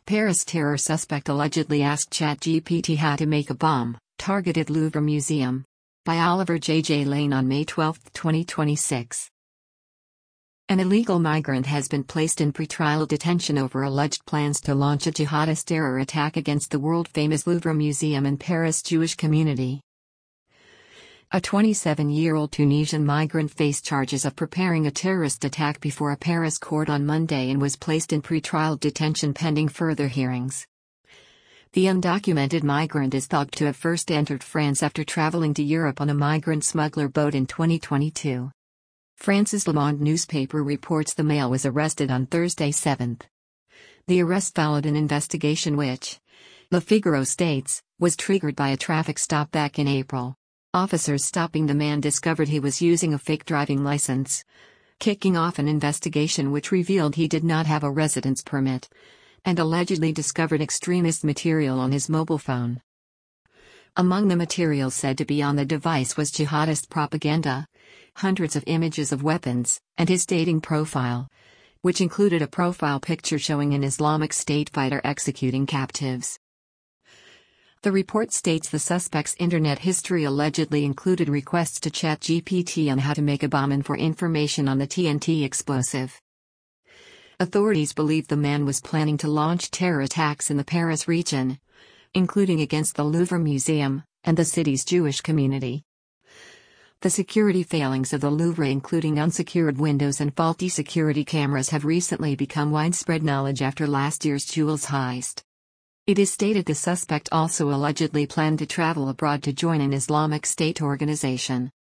Paris terror suspect allegedly asked ChatGPT how to make a bomb, targeted Louvre Museum. By Oliver J. Lane on May 12, 2026. An illegal migrant has been placed in pretrial detention over alleged plans to launch a jihadist terror attack against the world-famous Louvre Museum and Paris Jewish community. A 27-year-old Tunisian migrant faced charges of preparing a terrorist attack before a Paris court on Monday and was placed in pretrial detention pending further hearings. The undocumented migrant is thought to have first entered France after traveling to Europe on a migrant smuggler boat in 2022. France's Le Monde newspaper reports the male was arrested on Thursday 7th. The arrest followed an investigation which, Le Figaro states, was triggered by a traffic stop back in April. Officers stopping the man discovered he was using a fake driving license, kicking off an investigation which revealed he did not have a residence permit, and allegedly discovered extremist material on his mobile phone. Among the material said to be on the device was jihadist propaganda, hundreds of images of weapons, and his dating profile, which included a profile picture showing an Islamic State fighter executing captives. The report states the suspect's internet history allegedly included requests to ChatGPT on how to make a bomb and for information on the TNT explosive. Authorities believe the man was planning to launch terror attacks in the Paris region, including against the Louvre Museum and the city's Jewish community. The security failings of the Louvre, including unsecured windows and faulty security cameras, have recently become widespread knowledge after last year's jewels heist. It is stated the suspect also allegedly planned to travel abroad to join an Islamic State organization.